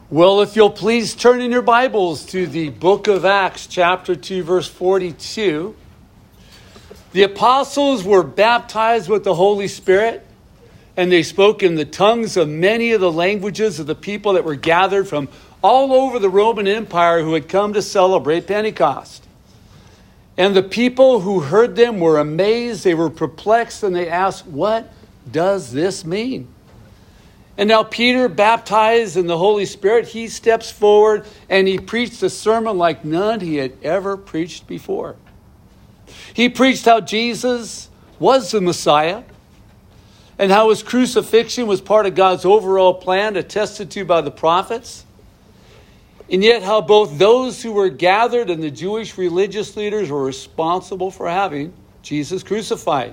Well, if you'll please turn in your Bibles to the book of Acts, chapter 2, verse 42. The apostles were baptized with the Holy Spirit, and they spoke in the tongues of many of the languages of the people that were gathered from all over the Roman Empire who had come to celebrate Pentecost. And the people who heard them were amazed, they were perplexed, and they asked, "What does this mean?" And now Peter, baptized in the Holy Spirit, he steps forward and he preached a sermon like none he had ever preached before. He preached how Jesus was the Messiah and how his crucifixion was part of God's overall plan attested to by the prophets. And yet how both those who were gathered and the Jewish religious leaders were responsible for having Jesus crucified.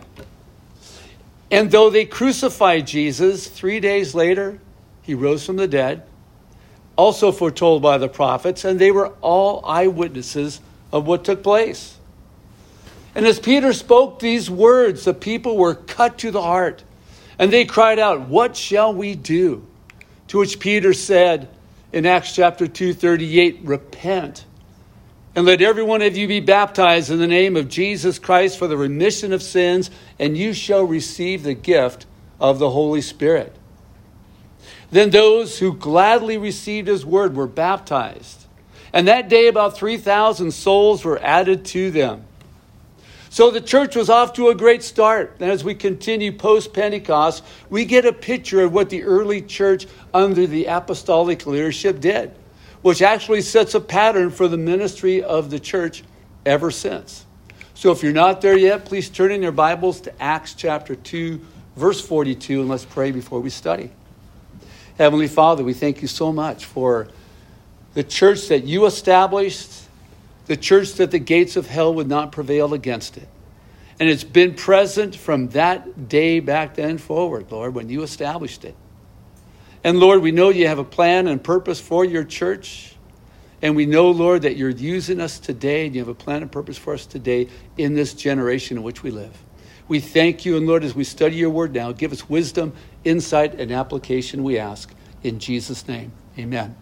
And though they crucified Jesus, 3 days later, he rose from the dead, also foretold by the prophets, and they were all eyewitnesses of what took place. And as Peter spoke these words, the people were cut to the heart, and they cried out, "What shall we do?" To which Peter said in Acts chapter 2:38, "Repent, and let every one of you be baptized in the name of Jesus Christ for the remission of sins, and you shall receive the gift of the Holy Spirit." Then those who gladly received his word were baptized. And that day about 3,000 souls were added to them. So the church was off to a great start. And as we continue post-Pentecost, we get a picture of what the early church under the apostolic leadership did, which actually sets a pattern for the ministry of the church ever since. So if you're not there yet, please turn in your Bibles to Acts chapter 2, verse 42, and let's pray before we study. Heavenly Father, we thank you so much for the church that you established, the church that the gates of hell would not prevail against it. And it's been present from that day back then forward, Lord, when you established it. And Lord, we know you have a plan and purpose for your church. And we know, Lord, that you're using us today and you have a plan and purpose for us today in this generation in which we live. We thank you, and Lord, as we study your word now, give us wisdom, insight, and application, we ask. In Jesus' name, amen.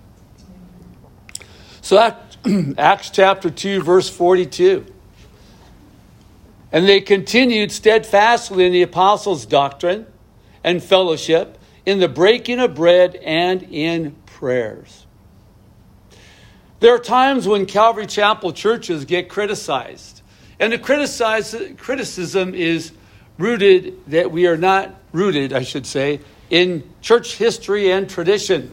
So Acts chapter 2, verse 42. And they continued steadfastly in the apostles' doctrine and fellowship, in the breaking of bread and in prayers. There are times when Calvary Chapel churches get criticized. And the criticism is rooted, that we are not rooted, I should say, in church history and tradition.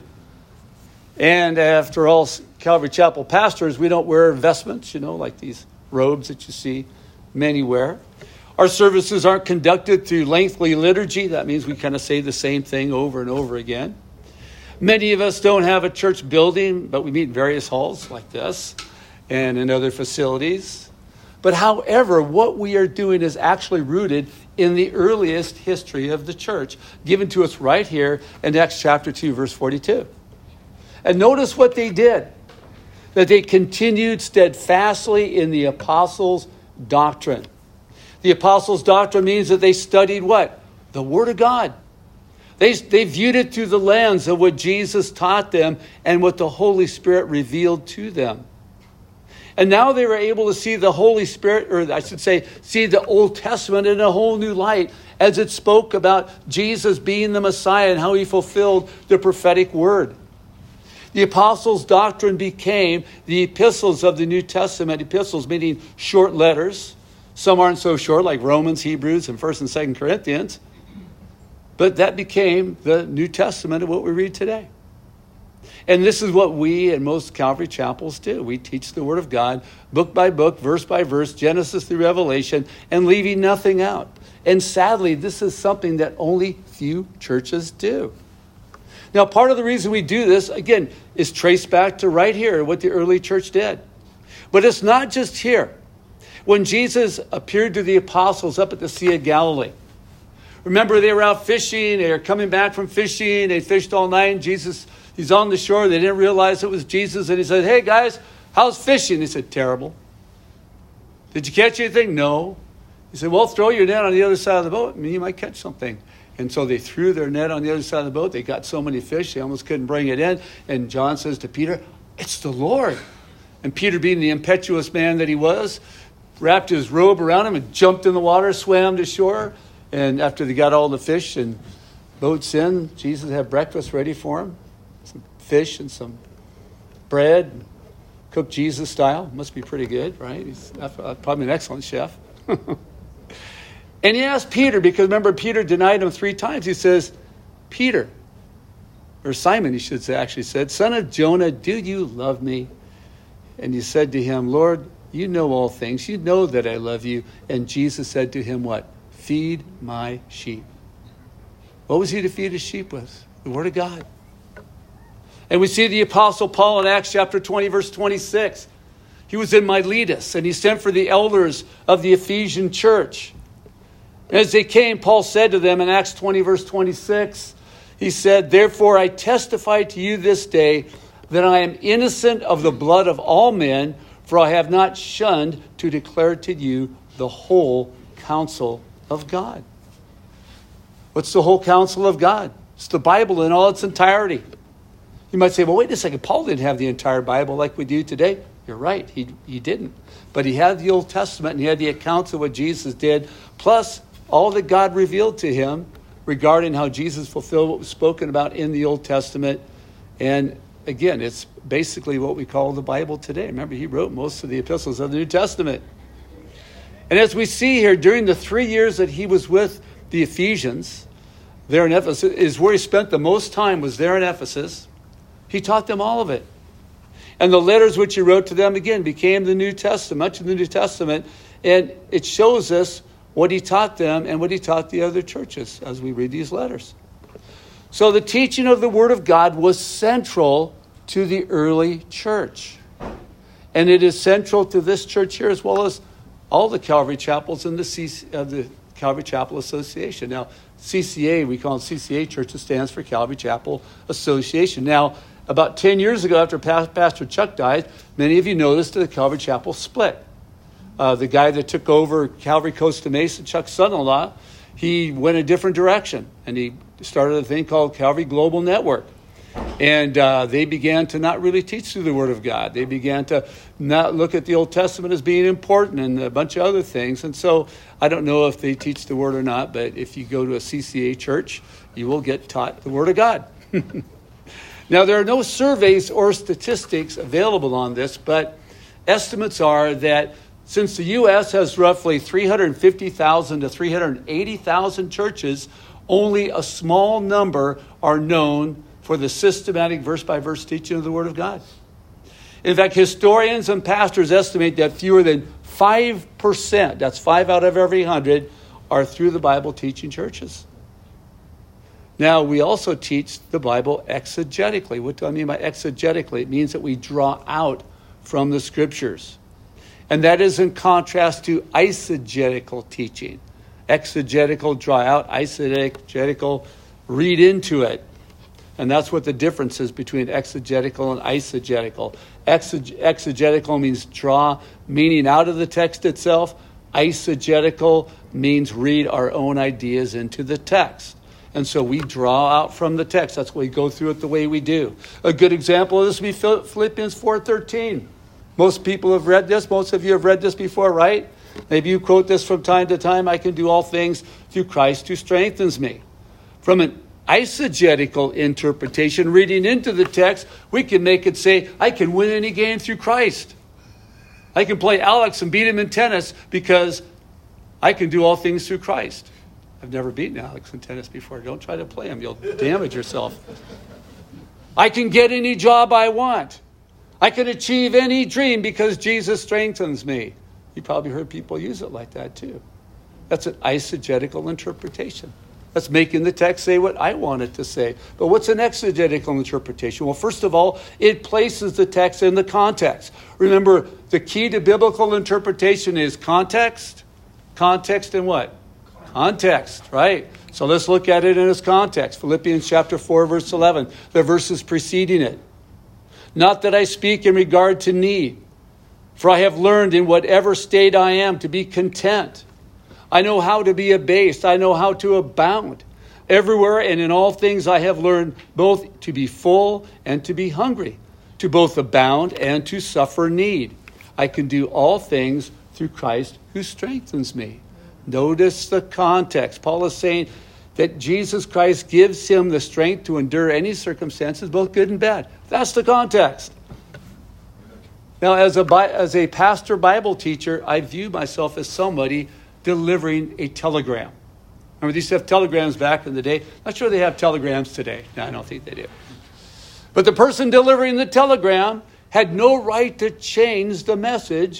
And after all, Calvary Chapel pastors, we don't wear vestments, like these robes that you see many wear. Our services aren't conducted through lengthy liturgy. That means we kind of say the same thing over and over again. Many of us don't have a church building, but we meet in various halls like this and in other facilities. But however, what we are doing is actually rooted in the earliest history of the church, given to us right here in Acts chapter 2, verse 42. And notice what they did, that they continued steadfastly in the apostles' doctrine. The apostles' doctrine means that they studied what? The Word of God. They viewed it through the lens of what Jesus taught them and what the Holy Spirit revealed to them. And now they were able to see the Holy Spirit, or I should say, see the Old Testament in a whole new light as it spoke about Jesus being the Messiah and how he fulfilled the prophetic word. The apostles' doctrine became the epistles of the New Testament, epistles meaning short letters. Some aren't so short, like Romans, Hebrews, and 1st and 2nd Corinthians. But that became the New Testament of what we read today. And this is what we and most Calvary Chapels do. We teach the Word of God, book by book, verse by verse, Genesis through Revelation, and leaving nothing out. And sadly, this is something that only few churches do. Now, part of the reason we do this, again, is traced back to right here, what the early church did. But it's not just here. When Jesus appeared to the apostles up at the Sea of Galilee, remember they were out fishing, they were coming back from fishing, they fished all night, and Jesus, he's on the shore, they didn't realize it was Jesus, and he said, "Hey guys, how's fishing?" They said, "Terrible." "Did you catch anything?" "No." He said, "Well, throw your net on the other side of the boat, and you might catch something." And so they threw their net on the other side of the boat. They got so many fish, they almost couldn't bring it in. And John says to Peter, "It's the Lord." And Peter, being the impetuous man that he was, wrapped his robe around him and jumped in the water, swam to shore. And after they got all the fish and boats in, Jesus had breakfast ready for him. Some fish and some bread, cooked Jesus style. Must be pretty good, right? He's probably an excellent chef. And he asked Peter, because remember, Peter denied him 3 times. He says, "Peter," or Simon, he should say, actually said, "son of Jonah, do you love me?" And he said to him, "Lord, you know all things. You know that I love you." And Jesus said to him, what? "Feed my sheep." What was he to feed his sheep with? The Word of God. And we see the Apostle Paul in Acts chapter 20, verse 26. He was in Miletus, and he sent for the elders of the Ephesian church. As they came, Paul said to them in Acts 20, verse 26, he said, "Therefore I testify to you this day that I am innocent of the blood of all men, for I have not shunned to declare to you the whole counsel of God." What's the whole counsel of God? It's the Bible in all its entirety. You might say, well, wait a second, Paul didn't have the entire Bible like we do today. You're right, he didn't. But he had the Old Testament, and he had the accounts of what Jesus did, plus all that God revealed to him regarding how Jesus fulfilled what was spoken about in the Old Testament. And again, it's basically what we call the Bible today. Remember, he wrote most of the epistles of the New Testament. And as we see here, during the 3 years that he was with the Ephesians, there in Ephesus, is where he spent the most time, was there in Ephesus. He taught them all of it. And the letters which he wrote to them, again, became the New Testament, much of the New Testament. And it shows us what he taught them and what he taught the other churches as we read these letters. So the teaching of the Word of God was central to the early church. And it is central to this church here, as well as all the Calvary chapels in the Calvary Chapel Association. Now, CCA, we call it CCA Church, it stands for Calvary Chapel Association. Now, about 10 years ago, after Pastor Chuck died, many of you noticed that the Calvary Chapel split. The guy that took over Calvary Costa Mesa, Chuck's son-in-law, he went a different direction. And he started a thing called Calvary Global Network. And they began to not really teach through the Word of God. They began to not look at the Old Testament as being important and a bunch of other things. And so I don't know if they teach the Word or not, but if you go to a CCA church, you will get taught the Word of God. Now, there are no surveys or statistics available on this, but estimates are that since the U.S. has roughly 350,000 to 380,000 churches, only a small number are known for the systematic verse-by-verse teaching of the Word of God. In fact, historians and pastors estimate that fewer than 5%, that's 5 out of every 100, are through the Bible teaching churches. Now, we also teach the Bible exegetically. What do I mean by exegetically? It means that we draw out from the Scriptures. And that is in contrast to eisegetical teaching. Exegetical, draw out. Eisegetical, read into it. And that's what the difference is between exegetical and eisegetical. Exegetical means draw meaning out of the text itself. Eisegetical means read our own ideas into the text. And so we draw out from the text. That's why we go through it the way we do. A good example of this would be Philippians 4:13. Most people have read this. Most of you have read this before, right? Maybe you quote this from time to time. I can do all things through Christ who strengthens me. From an eisegetical interpretation, reading into the text, we can make it say, I can win any game through Christ. I can play Alex and beat him in tennis because I can do all things through Christ. I've never beaten Alex in tennis before. Don't try to play him. You'll damage yourself. I can get any job I want. I can achieve any dream because Jesus strengthens me. You probably heard people use it like that too. That's an eisegetical interpretation. That's making the text say what I want it to say. But what's an exegetical interpretation? Well, first of all, it places the text in the context. Remember, the key to biblical interpretation is context. Context and what? Context, right? So let's look at it in its context. Philippians chapter 4, verse 11. The verses preceding it. Not that I speak in regard to need, for I have learned in whatever state I am to be content. I know how to be abased. I know how to abound. Everywhere and in all things I have learned both to be full and to be hungry, to both abound and to suffer need. I can do all things through Christ who strengthens me. Notice the context. Paul is saying that Jesus Christ gives him the strength to endure any circumstances, both good and bad. That's the context. Now, as a pastor Bible teacher, I view myself as somebody delivering a telegram. Remember, they used to have telegrams back in the day. Not sure they have telegrams today. No, I don't think they do. But the person delivering the telegram had no right to change the message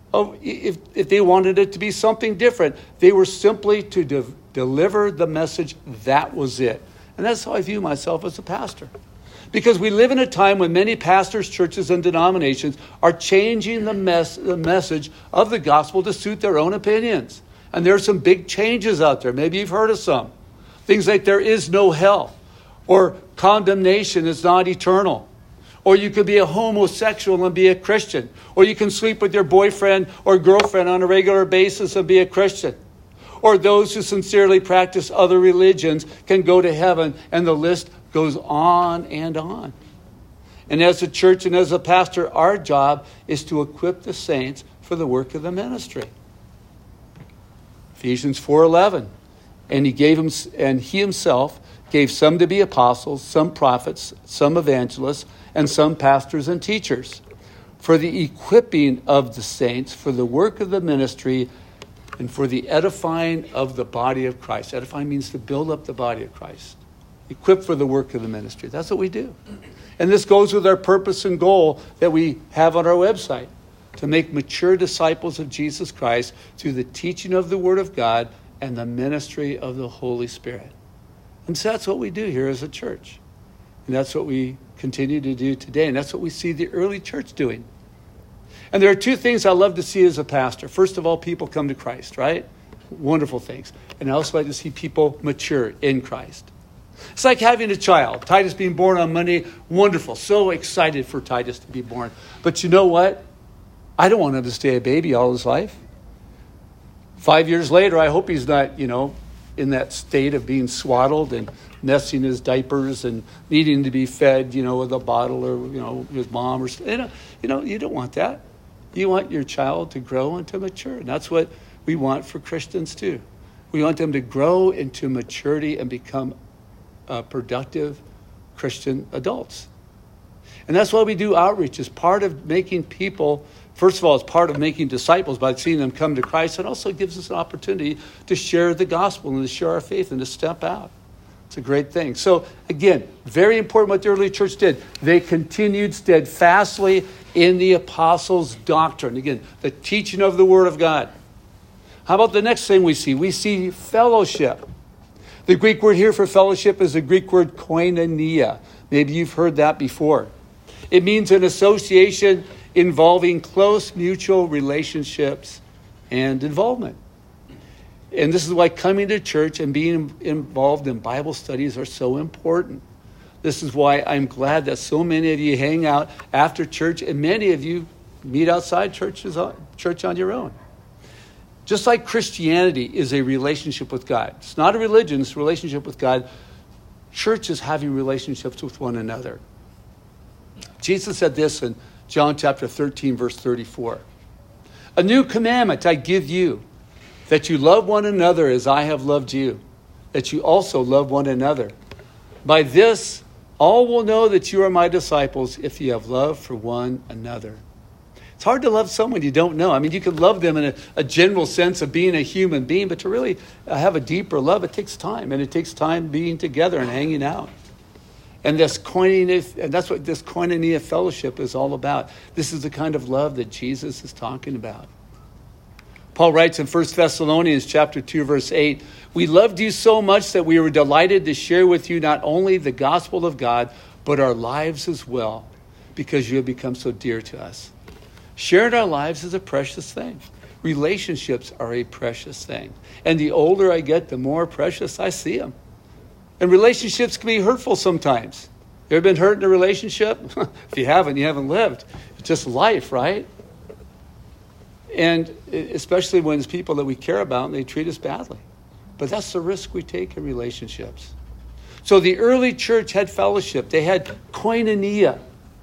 if they wanted it to be something different. They were simply to deliver the message. That was it. And that's how I view myself as a pastor. Because we live in a time when many pastors, churches, and denominations are changing the message of the gospel to suit their own opinions. And there are some big changes out there. Maybe you've heard of some. Things like there is no hell, or condemnation is not eternal, or you could be a homosexual and be a Christian, or you can sleep with your boyfriend or girlfriend on a regular basis and be a Christian, or those who sincerely practice other religions can go to heaven, and the list goes on and on. And as a church and as a pastor, our job is to equip the saints for the work of the ministry. Ephesians 4:11, and he himself gave some to be apostles, some prophets, some evangelists, and some pastors and teachers, for the equipping of the saints, for the work of the ministry, and for the edifying of the body of Christ. Edifying means to build up the body of Christ. Equipped for the work of the ministry. That's what we do. And this goes with our purpose and goal that we have on our website, to make mature disciples of Jesus Christ through the teaching of the Word of God and the ministry of the Holy Spirit. And so that's what we do here as a church. And that's what we continue to do today. And that's what we see the early church doing. And there are two things I love to see as a pastor. First of all, people come to Christ, right? Wonderful things. And I also like to see people mature in Christ. It's like having a child. Titus being born on Monday, wonderful. So excited for Titus to be born. But you know what? I don't want him to stay a baby all his life. 5 years later, I hope he's not, in that state of being swaddled and messing his diapers and needing to be fed, with a bottle or, his mom or something. You don't want that. You want your child to grow and to mature. And that's what we want for Christians too. We want them to grow into maturity and become productive Christian adults. And that's why we do outreach. It's part of making people, first of all, it's part of making disciples by seeing them come to Christ. It also gives us an opportunity to share the gospel and to share our faith and to step out. It's a great thing. So again, very important what the early church did. They continued steadfastly in the apostles' doctrine. Again, the teaching of the Word of God. How about the next thing we see? We see fellowship. The Greek word here for fellowship is the Greek word koinonia. Maybe you've heard that before. It means an association involving close mutual relationships and involvement. And this is why coming to church and being involved in Bible studies are so important. This is why I'm glad that so many of you hang out after church and many of you meet outside church on your own. Just like Christianity is a relationship with God. It's not a religion, it's a relationship with God. Church is having relationships with one another. Jesus said this in John chapter 13, verse 34. A new commandment I give you, that you love one another as I have loved you, that you also love one another. By this, all will know that you are my disciples if you have love for one another. It's hard to love someone you don't know. I mean, you can love them in a general sense of being a human being, but to really have a deeper love, it takes time. And it takes time being together and hanging out. And this koinonia, and that's what this koinonia fellowship is all about. This is the kind of love that Jesus is talking about. Paul writes in 1 Thessalonians chapter 2, verse 8, we loved you so much that we were delighted to share with you not only the gospel of God, but our lives as well, because you have become so dear to us. Sharing our lives is a precious thing. Relationships are a precious thing. And the older I get, the more precious I see them. And relationships can be hurtful sometimes. You ever been hurt in a relationship? If you haven't lived. It's just life, right? And especially when it's people that we care about and they treat us badly. But that's the risk we take in relationships. So the early church had fellowship. They had koinonia.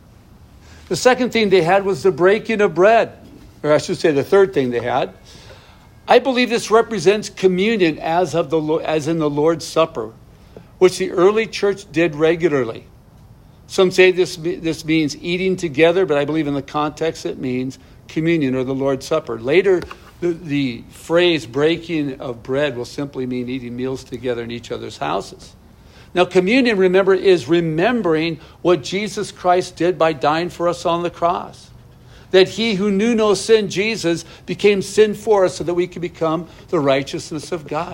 The second thing they had was the breaking of bread. Or I should say the third thing they had. I believe this represents communion as in the Lord's Supper, which the early church did regularly. Some say this means eating together, but I believe in the context it means communion or the Lord's Supper. Later, the phrase breaking of bread will simply mean eating meals together in each other's houses. Now, communion, remember, is remembering what Jesus Christ did by dying for us on the cross. That he who knew no sin, Jesus, became sin for us so that we could become the righteousness of God.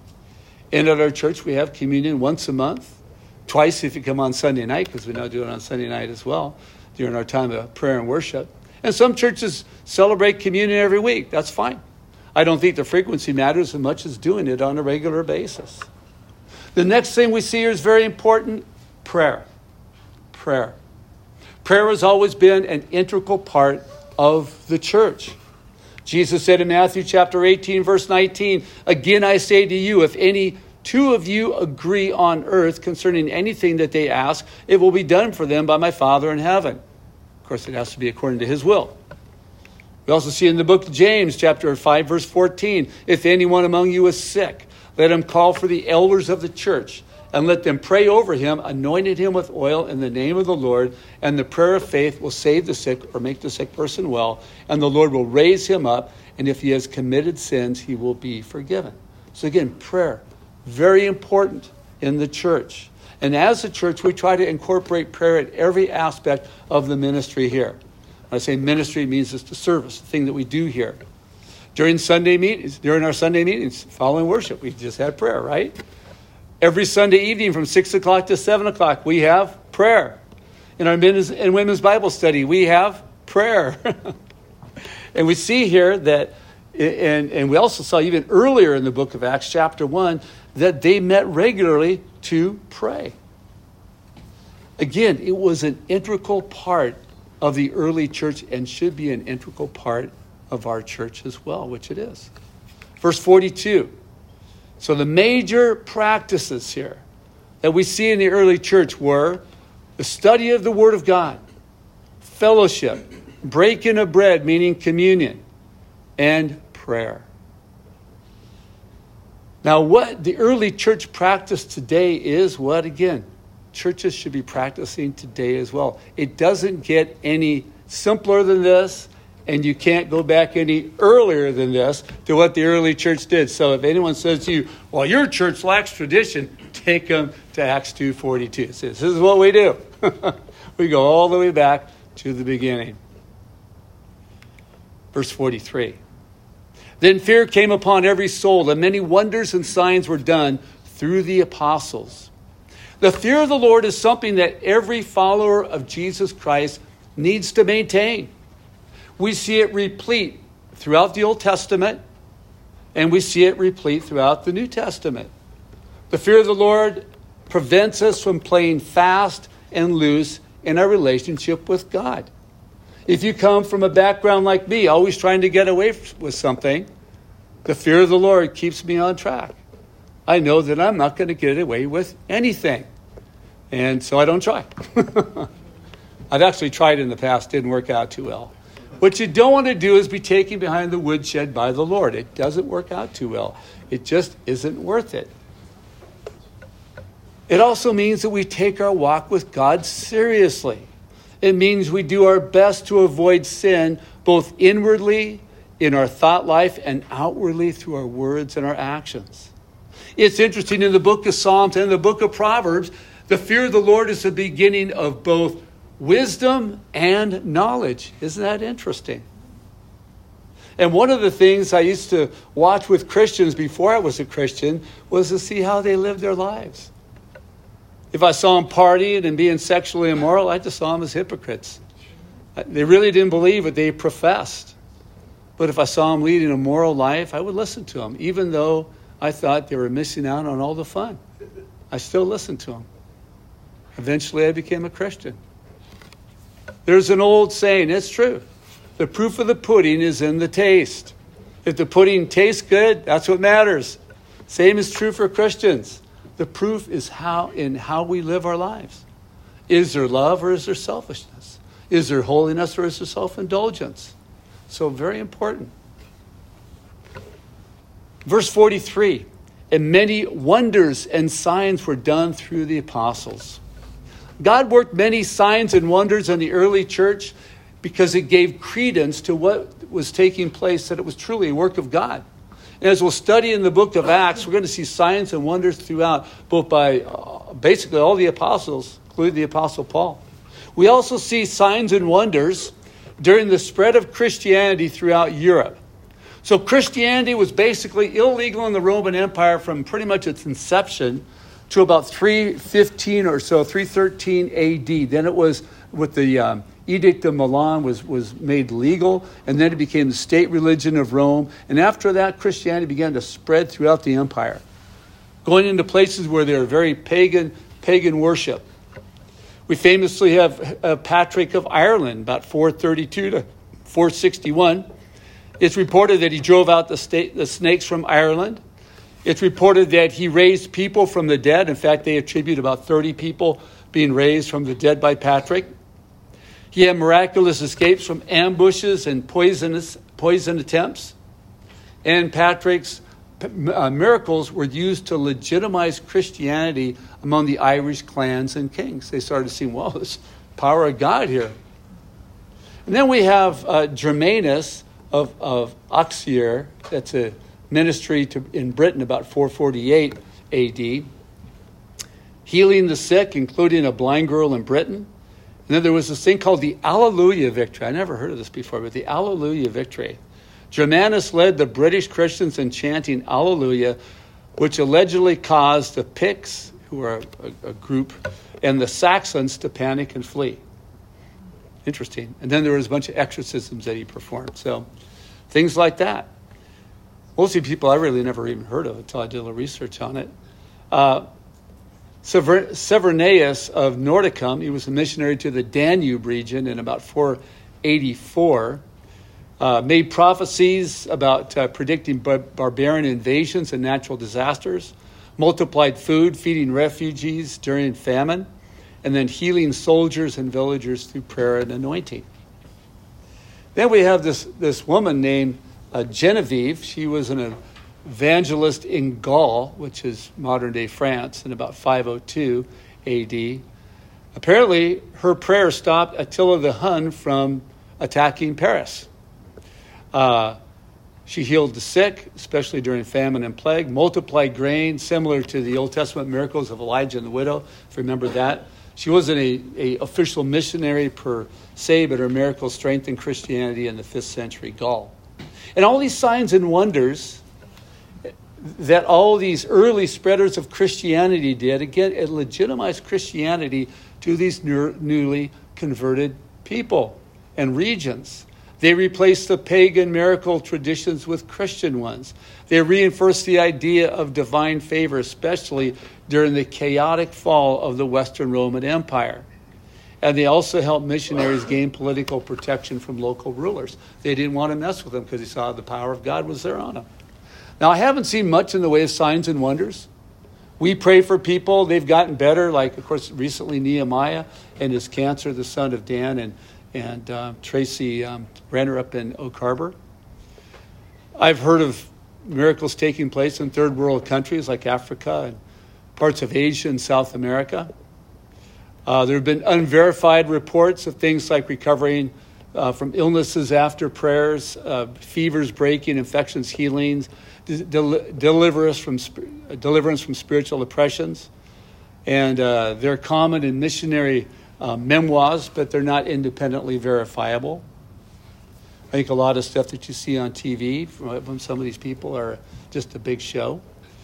And at our church, we have communion once a month, twice if you come on Sunday night, because we now do it on Sunday night as well, during our time of prayer and worship. And some churches celebrate communion every week. That's fine. I don't think the frequency matters as much as doing it on a regular basis. The next thing we see here is very important, prayer. Prayer. Prayer has always been an integral part of the church. Jesus said in Matthew chapter 18, verse 19, "Again I say to you, if any two of you agree on earth concerning anything that they ask, it will be done for them by my Father in heaven." Of course, it has to be according to his will. We also see in the book of James, chapter 5, verse 14, "If anyone among you is sick, let him call for the elders of the church, and let them pray over him, anointing him with oil in the name of the Lord, and the prayer of faith will save the sick or make the sick person well, and the Lord will raise him up, and if he has committed sins, he will be forgiven." So again, prayer, very important in the church. And as a church, we try to incorporate prayer at every aspect of the ministry here. When I say ministry, it means it's the service, the thing that we do here. During our Sunday meetings, following worship, we just had prayer, right? Every Sunday evening from 6 o'clock to 7 o'clock, we have prayer. In our men's and women's Bible study, we have prayer. And we see here that, and we also saw even earlier in the book of Acts, chapter 1, that they met regularly to pray. Again, it was an integral part of the early church and should be an integral part of our church as well, which it is. Verse 42. So the major practices here that we see in the early church were the study of the Word of God, fellowship, breaking of bread, meaning communion, and prayer. Now, what the early church practiced today is what, again, churches should be practicing today as well. It doesn't get any simpler than this, and you can't go back any earlier than this to what the early church did. So if anyone says to you, well, your church lacks tradition, take them to Acts 2:42. It says, this is what we do. We go all the way back to the beginning. Verse 43. Then fear came upon every soul, and many wonders and signs were done through the apostles. The fear of the Lord is something that every follower of Jesus Christ needs to maintain. We see it replete throughout the Old Testament, and we see it replete throughout the New Testament. The fear of the Lord prevents us from playing fast and loose in our relationship with God. If you come from a background like me, always trying to get away with something, the fear of the Lord keeps me on track. I know that I'm not going to get away with anything. And so I don't try. I've actually tried in the past, didn't work out too well. What you don't want to do is be taken behind the woodshed by the Lord. It doesn't work out too well. It just isn't worth it. It also means that we take our walk with God seriously. It means we do our best to avoid sin, both inwardly in our thought life and outwardly through our words and our actions. It's interesting in the book of Psalms and the book of Proverbs, the fear of the Lord is the beginning of both wisdom and knowledge. Isn't that interesting? And one of the things I used to watch with Christians before I was a Christian was to see how they lived their lives. If I saw them partying and being sexually immoral, I just saw them as hypocrites. They really didn't believe what they professed. But if I saw them leading a moral life, I would listen to them, even though I thought they were missing out on all the fun. I still listened to them. Eventually, I became a Christian. There's an old saying, it's true. The proof of the pudding is in the taste. If the pudding tastes good, that's what matters. Same is true for Christians. The proof is how we live our lives. Is there love or is there selfishness? Is there holiness or is there self-indulgence? So very important. Verse 43, and many wonders and signs were done through the apostles. God worked many signs and wonders in the early church because it gave credence to what was taking place, that it was truly a work of God. And as we'll study in the book of Acts, we're going to see signs and wonders throughout, both by basically all the apostles, including the Apostle Paul. We also see signs and wonders during the spread of Christianity throughout Europe. So Christianity was basically illegal in the Roman Empire from pretty much its inception to about 315 or so, 313 AD. Then it was with the Edict of Milan was made legal, and then it became the state religion of Rome. And after that, Christianity began to spread throughout the empire, going into places where there were very pagan worship. We famously have Patrick of Ireland, about 432 to 461. It's reported that he drove out the snakes from Ireland. It's reported that he raised people from the dead. In fact, they attribute about 30 people being raised from the dead by Patrick. He had miraculous escapes from ambushes and poison attempts. And Patrick's miracles were used to legitimize Christianity among the Irish clans and kings. They started seeing, well, this power of God here. And then we have Germanus of Auxerre. That's a ministry in Britain about 448 AD. Healing the sick, including a blind girl in Britain. And then there was this thing called the Alleluia Victory. I never heard of this before, but the Alleluia Victory. Germanus led the British Christians in chanting Alleluia, which allegedly caused the Picts, who are a group, and the Saxons to panic and flee. Interesting. And then there was a bunch of exorcisms that he performed. So things like that. Mostly people I really never even heard of until I did a little research on it. Severnaeus of Nordicum, he was a missionary to the Danube region in about 484, made prophecies about predicting barbarian invasions and natural disasters, multiplied food, feeding refugees during famine, and then healing soldiers and villagers through prayer and anointing. Then we have this woman named Genevieve. She was an evangelist in Gaul, which is modern-day France, in about 502 AD. Apparently, her prayer stopped Attila the Hun from attacking Paris. She healed the sick, especially during famine and plague, multiplied grain, similar to the Old Testament miracles of Elijah and the widow, if you remember that. She wasn't a official missionary per se, but her miracles strengthened Christianity in the 5th century Gaul. And all these signs and wonders that all these early spreaders of Christianity did, again, it legitimized Christianity to these newly converted people and regions. They replaced the pagan miracle traditions with Christian ones. They reinforced the idea of divine favor, especially during the chaotic fall of the Western Roman Empire. And they also helped missionaries gain political protection from local rulers. They didn't want to mess with them because they saw the power of God was there on them. Now, I haven't seen much in the way of signs and wonders. We pray for people. They've gotten better, like, of course, recently Nehemiah and his cancer, the son of Dan and Tracy Renner up in Oak Harbor. I've heard of miracles taking place in third world countries like Africa and parts of Asia and South America. There have been unverified reports of things like recovering from illnesses after prayers, fevers breaking, infections healing, deliverance from spiritual oppressions. And they're common in missionary memoirs, but they're not independently verifiable. I think a lot of stuff that you see on TV from some of these people are just a big show.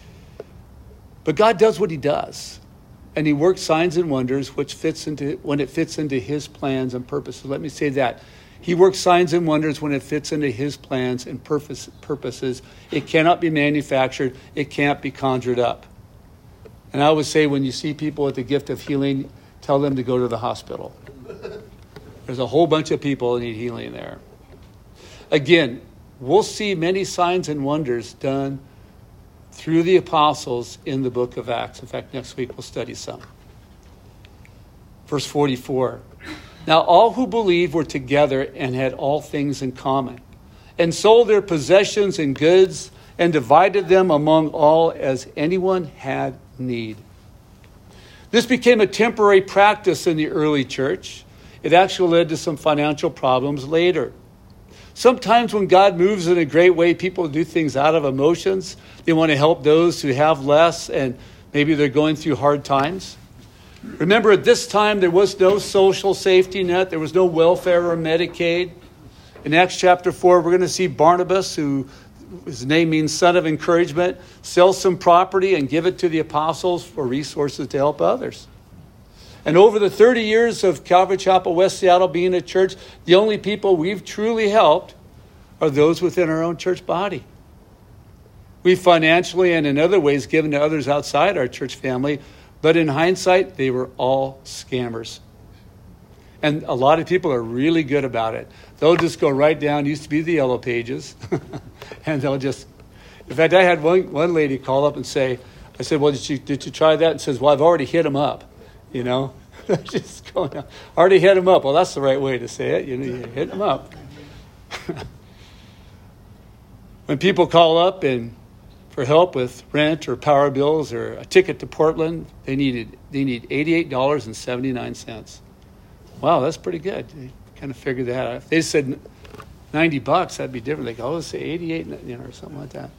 But God does what he does. And he works signs and wonders when it fits into his plans and purposes. Let me say that. He works signs and wonders when it fits into his plans and purposes. It cannot be manufactured. It can't be conjured up. And I always say when you see people with the gift of healing, tell them to go to the hospital. There's a whole bunch of people that need healing there. Again, we'll see many signs and wonders done through the apostles in the book of Acts. In fact, next week we'll study some. Verse 44. Now all who believed were together and had all things in common, and sold their possessions and goods, and divided them among all as anyone had need. This became a temporary practice in the early church. It actually led to some financial problems later. Sometimes when God moves in a great way, people do things out of emotions. They want to help those who have less, and maybe they're going through hard times. Remember, at this time, there was no social safety net. There was no welfare or Medicaid. In Acts chapter 4, we're going to see Barnabas, who his name means son of encouragement, sell some property and give it to the apostles for resources to help others. And over the 30 years of Calvary Chapel West Seattle being a church, the only people we've truly helped are those within our own church body. We've financially and in other ways given to others outside our church family, but in hindsight, they were all scammers. And a lot of people are really good about it. They'll just go right down, used to be the Yellow Pages, and they'll just... In fact, I had one lady call up and say, I said, well, did you try that? And says, well, I've already hit them up, you know. Just going on. Already hit them up. Well, that's the right way to say it. You know, you hit them up. When people call up and for help with rent or power bills or a ticket to Portland, they need $88.79. Wow, that's pretty good. They kind of figured that out. If they said $90, that'd be different. They go, let's say 88, or something like that.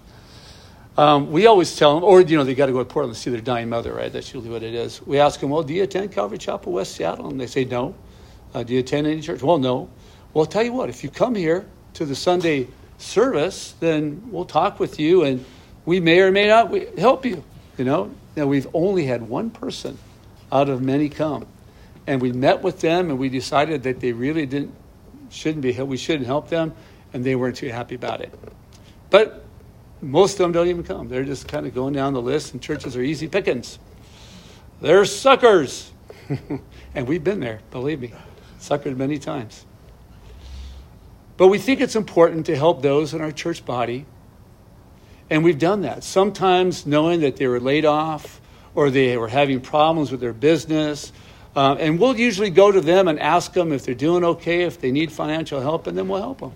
We always tell them, or, they got to go to Portland to see their dying mother, right? That's usually what it is. We ask them, well, do you attend Calvary Chapel West Seattle? And they say, no. Do you attend any church? Well, no. Well, I'll tell you what, if you come here to the Sunday service, then we'll talk with you, and we may or may not help you, Now, we've only had one person out of many come. And we met with them, and we decided that they really shouldn't be helped. We shouldn't help them, and they weren't too happy about it. But most of them don't even come. They're just kind of going down the list, and churches are easy pickings. They're suckers. And we've been there, believe me. Suckered many times. But we think it's important to help those in our church body, and we've done that. Sometimes knowing that they were laid off, or they were having problems with their business, and we'll usually go to them and ask them if they're doing okay, if they need financial help, and then we'll help them.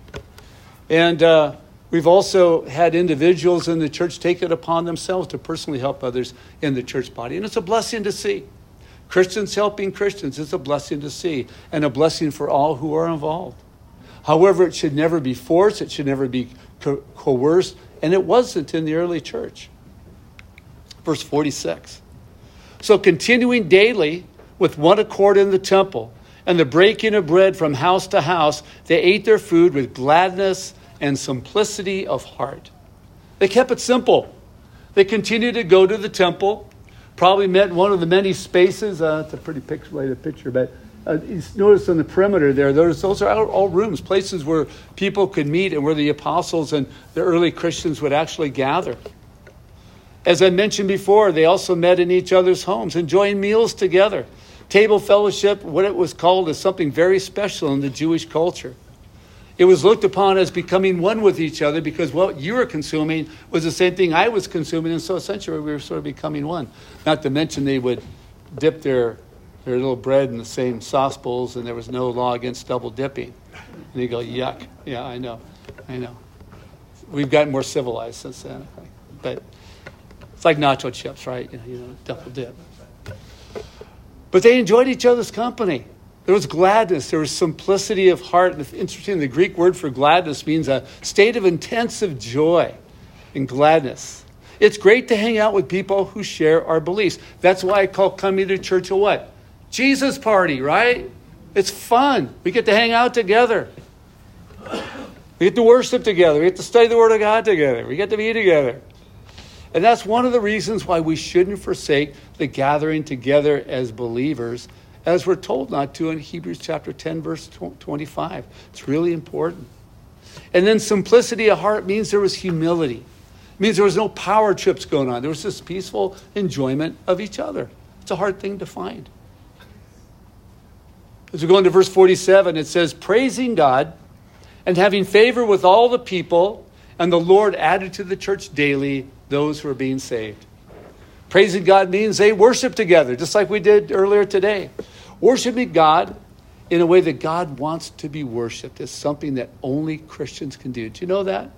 And we've also had individuals in the church take it upon themselves to personally help others in the church body. And it's a blessing to see. Christians helping Christians is a blessing to see, and a blessing for all who are involved. However, it should never be forced. It should never be coerced. And it wasn't in the early church. Verse 46. So continuing daily with one accord in the temple, and the breaking of bread from house to house, they ate their food with gladness and simplicity of heart. They kept it simple. They continued to go to the temple, probably met in one of the many spaces. It's a pretty picture, but you notice on the perimeter there, those are all rooms, places where people could meet and where the apostles and the early Christians would actually gather. As I mentioned before, they also met in each other's homes, enjoying meals together. Table fellowship, what it was called, is something very special in the Jewish culture. It was looked upon as becoming one with each other because what you were consuming was the same thing I was consuming, and so essentially we were sort of becoming one. Not to mention they would dip their little bread in the same sauce bowls, and there was no law against double dipping. And you go, yuck. Yeah, I know. We've gotten more civilized since then. But it's like nacho chips, right? Double dip. But they enjoyed each other's company. There was gladness. There was simplicity of heart. And it's interesting, the Greek word for gladness means a state of intensive joy and gladness. It's great to hang out with people who share our beliefs. That's why I call coming to church a what? Jesus party, right? It's fun. We get to hang out together. We get to worship together. We get to study the Word of God together. We get to be together. And that's one of the reasons why we shouldn't forsake the gathering together as believers, as we're told not to in Hebrews chapter 10, verse 25. It's really important. And then simplicity of heart means there was humility. It means there was no power trips going on. There was this peaceful enjoyment of each other. It's a hard thing to find. As we go into verse 47, it says, praising God and having favor with all the people, and the Lord added to the church daily those who are being saved. Praising God means they worship together, just like we did earlier today. Worshiping God in a way that God wants to be worshiped is something that only Christians can do. Do you know that?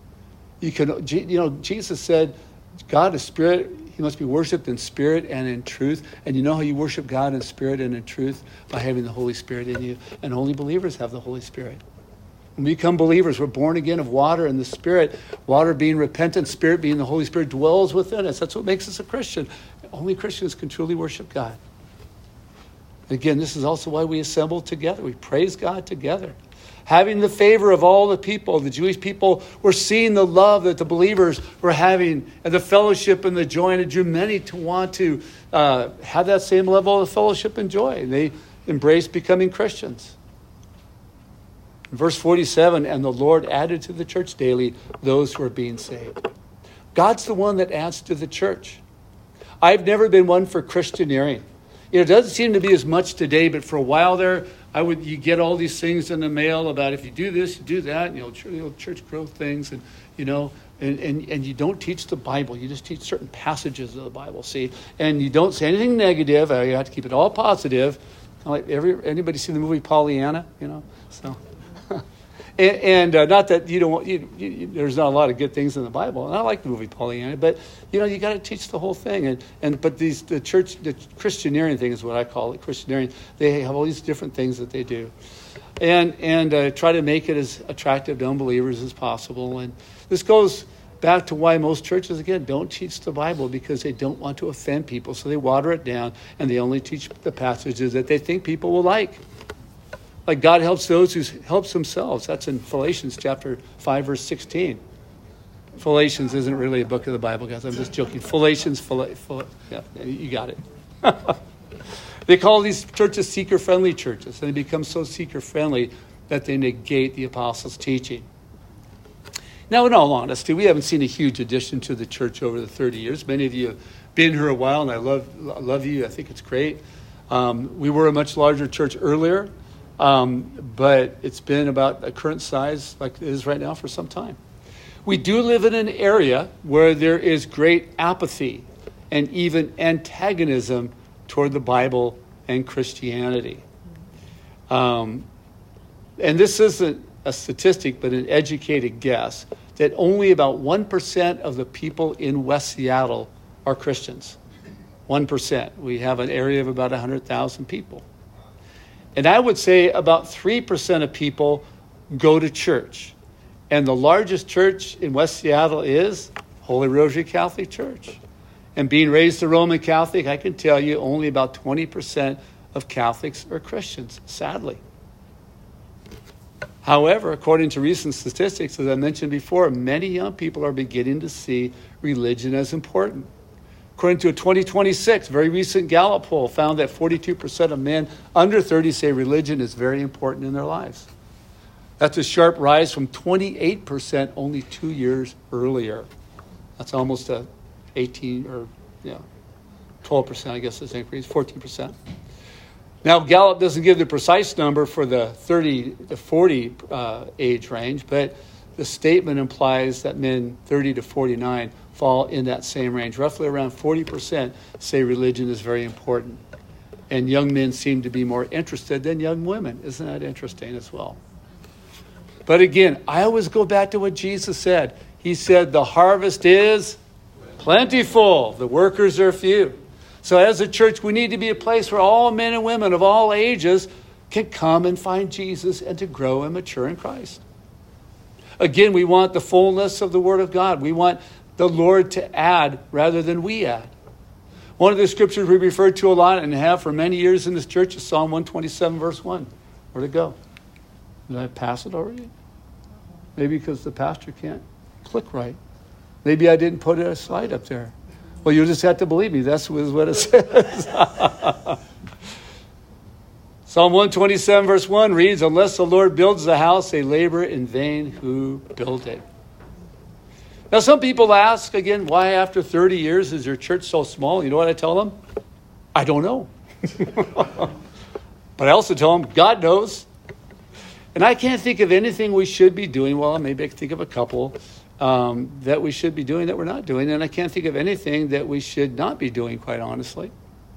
Jesus said, God is spirit. He must be worshipped in spirit and in truth. And you know how you worship God in spirit and in truth? By having the Holy Spirit in you. And only believers have the Holy Spirit. When we become believers, we're born again of water and the Spirit. Water being repentance, Spirit being the Holy Spirit dwells within us. That's what makes us a Christian. Only Christians can truly worship God. Again, this is also why we assemble together. We praise God together. Having the favor of all the people. The Jewish people were seeing the love that the believers were having and the fellowship and the joy, and it drew many to want to have that same level of fellowship and joy. And they embraced becoming Christians. In verse 47, and the Lord added to the church daily those who are being saved. God's the one that adds to the church. I've never been one for Christianeering. It doesn't seem to be as much today, but for a while there, you get all these things in the mail about if you do this, you do that, and church growth things, and and you don't teach the Bible. You just teach certain passages of the Bible, see, and you don't say anything negative. You have to keep it all positive. Like anybody see the movie Pollyanna? So. And not that you don't want, there's not a lot of good things in the Bible. And I like the movie Pollyanna, but you got to teach the whole thing. But the Christianeering thing is what I call it, Christianeering. They have all these different things that they do, and try to make it as attractive to unbelievers as possible. And this goes back to why most churches again don't teach the Bible, because they don't want to offend people, so they water it down and they only teach the passages that they think people will like. Like God helps those who helps themselves. That's in Galatians chapter 5, verse 16. Galatians isn't really a book of the Bible, guys. I'm just joking. Galatians, yeah, you got it. They call these churches seeker-friendly churches, and they become so seeker-friendly that they negate the apostles' teaching. Now, in all honesty, we haven't seen a huge addition to the church over the 30 years. Many of you have been here a while, and I love you. I think it's great. We were a much larger church earlier. But it's been about a current size like it is right now for some time. We do live in an area where there is great apathy and even antagonism toward the Bible and Christianity. And this isn't a statistic, but an educated guess that only about 1% of the people in West Seattle are Christians. 1%. We have an area of about 100,000 people. And I would say about 3% of people go to church. And the largest church in West Seattle is Holy Rosary Catholic Church. And being raised a Roman Catholic, I can tell you only about 20% of Catholics are Christians, sadly. However, according to recent statistics, as I mentioned before, many young people are beginning to see religion as important. According to a 2026 very recent Gallup poll, found that 42% of men under 30 say religion is very important in their lives. That's a sharp rise from 28% only 2 years earlier. That's almost a 12%, I guess is increase, 14%. Now, Gallup doesn't give the precise number for the 30 to 40 age range, but the statement implies that men 30 to 49 fall in that same range. Roughly around 40% say religion is very important. And young men seem to be more interested than young women. Isn't that interesting as well? But again, I always go back to what Jesus said. He said, the harvest is plentiful. The workers are few. So as a church, we need to be a place where all men and women of all ages can come and find Jesus and to grow and mature in Christ. Again, we want the fullness of the Word of God. We want the Lord to add rather than we add. One of the scriptures we refer to a lot and have for many years in this church is Psalm 127, verse 1. Where'd it go? Did I pass it already? Maybe because the pastor can't click right. Maybe I didn't put a slide up there. Well, you'll just have to believe me. That's what it says. Psalm 127, verse 1 reads, unless the Lord builds the house, they labor in vain who build it. Now, some people ask, again, why after 30 years is your church so small? You know what I tell them? I don't know. But I also tell them, God knows. And I can't think of anything we should be doing. Well, maybe I can think of a couple. that we should be doing that we're not doing. And I can't think of anything that we should not be doing, quite honestly.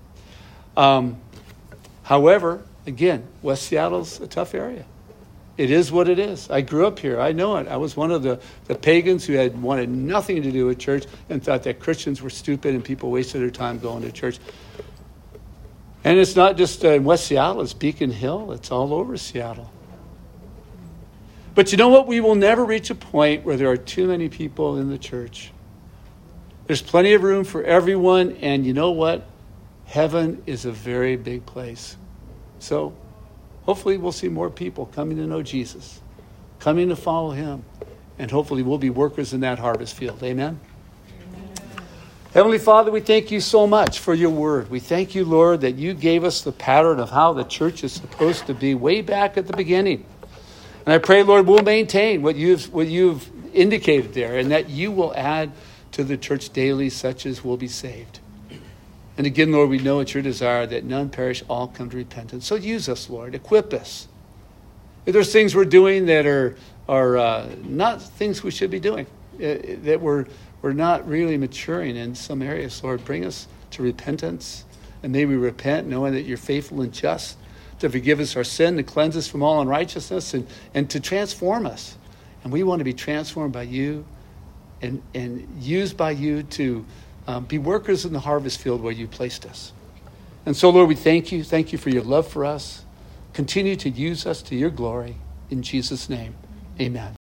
However, again, West Seattle's a tough area. It is what it is. I grew up here. I know it. I was one of the pagans who had wanted nothing to do with church and thought that Christians were stupid and people wasted their time going to church. And it's not just in West Seattle. It's Beacon Hill. It's all over Seattle. But you know what? We will never reach a point where there are too many people in the church. There's plenty of room for everyone. And you know what? Heaven is a very big place. So hopefully we'll see more people coming to know Jesus, coming to follow him. And hopefully we'll be workers in that harvest field. Amen? Heavenly Father, we thank you so much for your word. We thank you, Lord, that you gave us the pattern of how the church is supposed to be way back at the beginning. And I pray, Lord, we'll maintain what you've indicated there, and that you will add to the church daily such as will be saved. And again, Lord, we know it's your desire that none perish, all come to repentance. So use us, Lord. Equip us. If there's things we're doing that are not things we should be doing, that we're not really maturing in some areas, Lord, bring us to repentance. And may we repent knowing that you're faithful and just to forgive us our sin, to cleanse us from all unrighteousness, and to transform us. And we want to be transformed by you and used by you to be workers in the harvest field where you placed us. And so, Lord, we thank you. Thank you for your love for us. Continue to use us to your glory. In Jesus' name, amen.